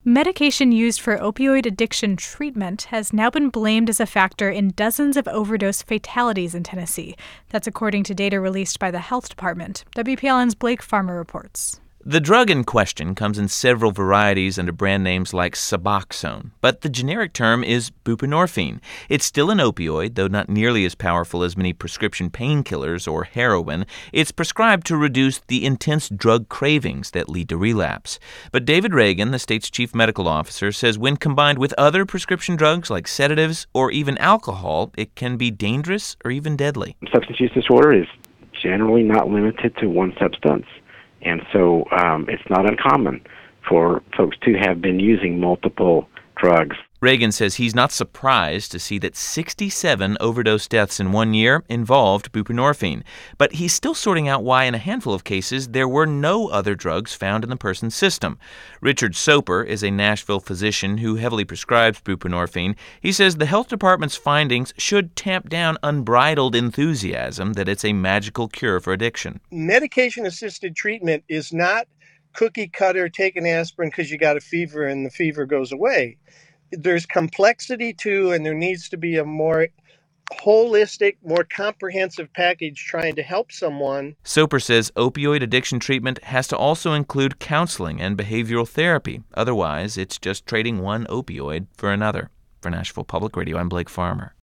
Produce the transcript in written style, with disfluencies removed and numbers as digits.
Medication used for opioid addiction treatment has now been blamed as a factor in dozens of overdose fatalities in Tennessee. That's according to data released by the Health Department. WPLN's Blake Farmer reports. The drug in question comes in several varieties under brand names like Suboxone, but the generic term is buprenorphine. It's still an opioid, though not nearly as powerful as many prescription painkillers or heroin. It's prescribed to reduce the intense drug cravings that lead to relapse. But David Reagan, the state's chief medical officer, says when combined with other prescription drugs like sedatives or even alcohol, it can be dangerous or even deadly. Substance use disorder is generally not limited to one substance. And so it's not uncommon for folks to have been using multiple drugs. Reagan says he's not surprised to see that 67 overdose deaths in 1 year involved buprenorphine. But he's still sorting out why in a handful of cases there were no other drugs found in the person's system. Richard Soper is a Nashville physician who heavily prescribes buprenorphine. He says the health department's findings should tamp down unbridled enthusiasm that it's a magical cure for addiction. Medication-assisted treatment is not cookie cutter, take an aspirin because you got a fever and the fever goes away. There's complexity too, and there needs to be a more holistic, more comprehensive package trying to help someone. Soper says opioid addiction treatment has to also include counseling and behavioral therapy. Otherwise, it's just trading one opioid for another. For Nashville Public Radio, I'm Blake Farmer.